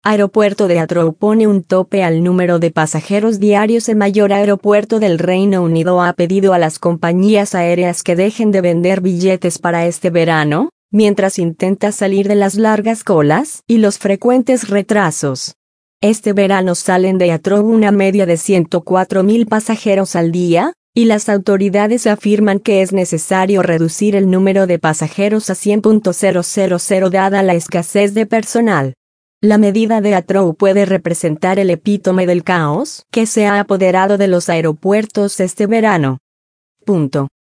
Aeropuerto de Heathrow pone un tope al número de pasajeros diarios. El mayor aeropuerto del Reino Unido ha pedido a las compañías aéreas que dejen de vender billetes para este verano, mientras intenta salir de las largas colas y los frecuentes retrasos. Este verano salen de Heathrow una media de 104.000 pasajeros al día, y las autoridades afirman que es necesario reducir el número de pasajeros a 100.000 dada la escasez de personal. La medida de Heathrow puede representar el epítome del caos que se ha apoderado de los aeropuertos este verano. Punto.